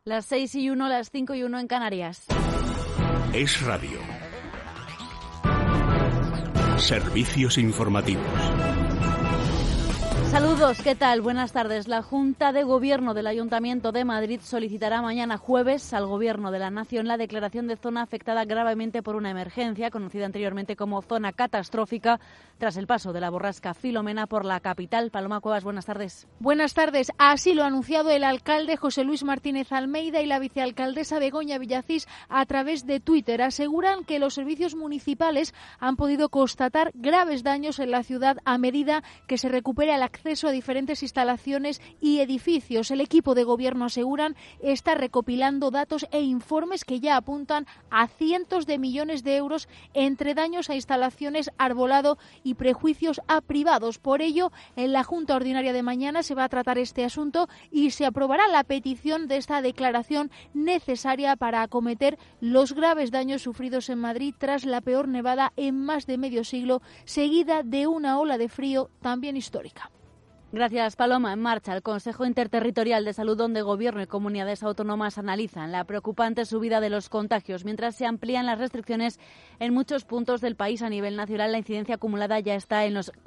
Las 6:01, las 5:01 en Canarias. Es Radio. Servicios informativos. Saludos, ¿qué tal? Buenas tardes. La Junta de Gobierno del Ayuntamiento de Madrid solicitará mañana jueves al Gobierno de la Nación la declaración de zona afectada gravemente por una emergencia, conocida anteriormente como zona catastrófica, tras el paso de la borrasca Filomena por la capital. Paloma Cuevas, buenas tardes. Buenas tardes. Así lo ha anunciado el alcalde José Luis Martínez Almeida y la vicealcaldesa Begoña Villacís a través de Twitter. Aseguran que los servicios municipales han podido constatar graves daños en la ciudad a medida que se recupera el acceso a diferentes instalaciones y edificios. El equipo de gobierno, aseguran, está recopilando datos e informes que ya apuntan a cientos de millones de euros entre daños a instalaciones, arbolado y prejuicios a privados. Por ello, en la Junta Ordinaria de mañana se va a tratar este asunto y se aprobará la petición de esta declaración necesaria para acometer los graves daños sufridos en Madrid tras la peor nevada en más de medio siglo, seguida de una ola de frío también histórica. Gracias, Paloma. En marcha, el Consejo Interterritorial de Salud, donde Gobierno y comunidades autónomas analizan la preocupante subida de los contagios. Mientras se amplían las restricciones en muchos puntos del país a nivel nacional, la incidencia acumulada ya está en los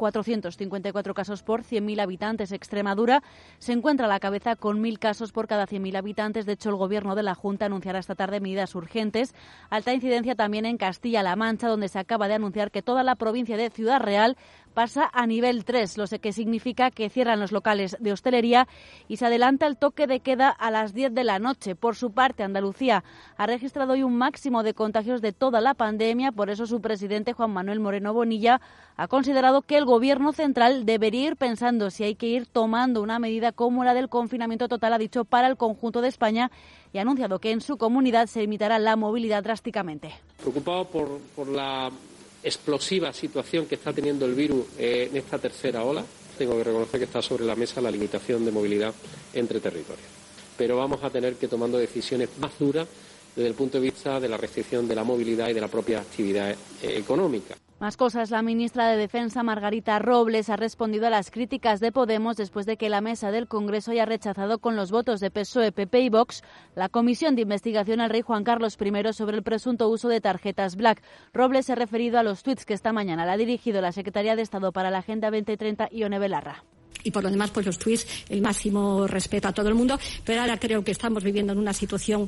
454 casos por 100.000 habitantes. Extremadura se encuentra a la cabeza con 1.000 casos por cada 100.000 habitantes. De hecho, el Gobierno de la Junta anunciará esta tarde medidas urgentes. Alta incidencia también en Castilla-La Mancha, donde se acaba de anunciar que toda la provincia de Ciudad Real pasa a nivel 3, lo que significa que cierran los locales de hostelería y se adelanta el toque de queda a las 10 de la noche. Por su parte, Andalucía ha registrado hoy un máximo de contagios de toda la pandemia. Por eso su presidente, Juan Manuel Moreno Bonilla, ha considerado que el Gobierno central debería ir pensando si hay que ir tomando una medida como la del confinamiento total, ha dicho, para el conjunto de España, y ha anunciado que en su comunidad se limitará la movilidad drásticamente. Preocupado por la explosiva situación que está teniendo el virus en esta tercera ola, tengo que reconocer que está sobre la mesa la limitación de movilidad entre territorios. Pero vamos a tener que tomando decisiones más duras desde el punto de vista de la restricción de la movilidad y de la propia actividad económica. Más cosas. La ministra de Defensa, Margarita Robles, ha respondido a las críticas de Podemos después de que la mesa del Congreso haya rechazado con los votos de PSOE, PP y Vox la comisión de investigación al rey Juan Carlos I sobre el presunto uso de tarjetas Black. Robles se ha referido a los tuits que esta mañana le ha dirigido la Secretaría de Estado para la Agenda 2030, Ione Belarra. Y por lo demás, pues los tuits, el máximo respeto a todo el mundo, pero ahora creo que estamos viviendo en una situación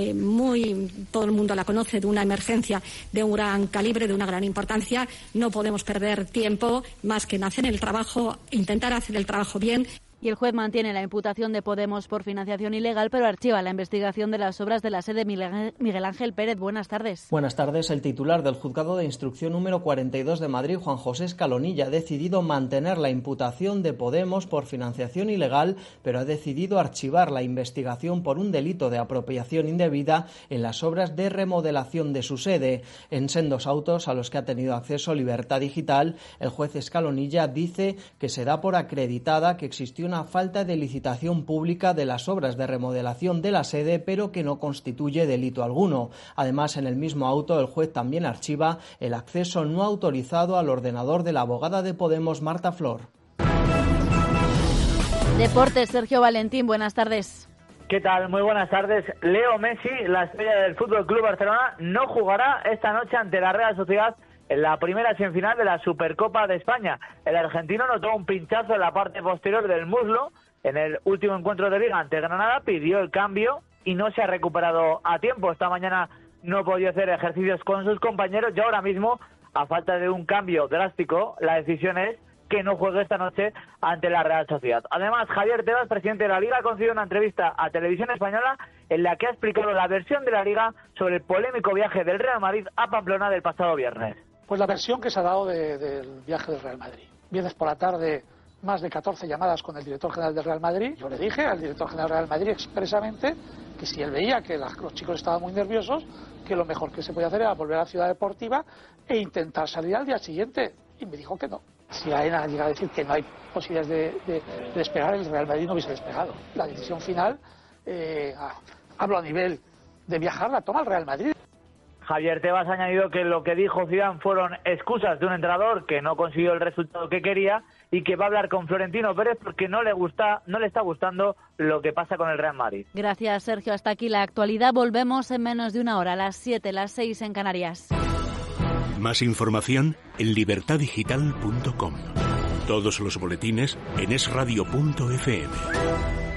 todo el mundo la conoce, de una emergencia de un gran calibre, de una gran importancia. No podemos perder tiempo más que en hacer el trabajo, intentar hacer el trabajo bien. Y el juez mantiene la imputación de Podemos por financiación ilegal, pero archiva la investigación de las obras de la sede. Miguel Ángel Pérez, buenas tardes. Buenas tardes. El titular del Juzgado de Instrucción número 42 de Madrid, Juan José Escalonilla, ha decidido mantener la imputación de Podemos por financiación ilegal, pero ha decidido archivar la investigación por un delito de apropiación indebida en las obras de remodelación de su sede. En sendos autos a los que ha tenido acceso Libertad Digital, el juez Escalonilla dice que se da por acreditada que existió una falta de licitación pública de las obras de remodelación de la sede, pero que no constituye delito alguno. Además, en el mismo auto, el juez también archiva el acceso no autorizado al ordenador de la abogada de Podemos, Marta Flor. Deportes, Sergio Valentín, buenas tardes. ¿Qué tal? Muy buenas tardes. Leo Messi, la estrella del Fútbol Club Barcelona, no jugará esta noche ante la Real Sociedad en la primera semifinal de la Supercopa de España. El argentino notó un pinchazo en la parte posterior del muslo en el último encuentro de Liga ante Granada, pidió el cambio y no se ha recuperado a tiempo. Esta mañana no podía hacer ejercicios con sus compañeros y ahora mismo, a falta de un cambio drástico, la decisión es que no juegue esta noche ante la Real Sociedad. Además, Javier Tebas, presidente de la Liga, ha concedido una entrevista a Televisión Española en la que ha explicado la versión de la Liga sobre el polémico viaje del Real Madrid a Pamplona del pasado viernes. Pues la versión que se ha dado del viaje del Real Madrid. Viernes por la tarde, más de 14 llamadas con el director general del Real Madrid. Yo le dije al director general del Real Madrid expresamente que si él veía que los chicos estaban muy nerviosos, que lo mejor que se podía hacer era volver a la ciudad deportiva e intentar salir al día siguiente. Y me dijo que no. Si AENA llega a decir que no hay posibilidades de despegar, el Real Madrid no hubiese despegado. La decisión final, hablo a nivel de viajar, la toma el Real Madrid. Javier Tebas ha añadido que lo que dijo Zidane fueron excusas de un entrenador que no consiguió el resultado que quería y que va a hablar con Florentino Pérez porque no le está gustando lo que pasa con el Real Madrid. Gracias, Sergio. Hasta aquí la actualidad. Volvemos en menos de una hora, a las 7, las 6 en Canarias. Más información en libertadigital.com. Todos los boletines en esradio.fm.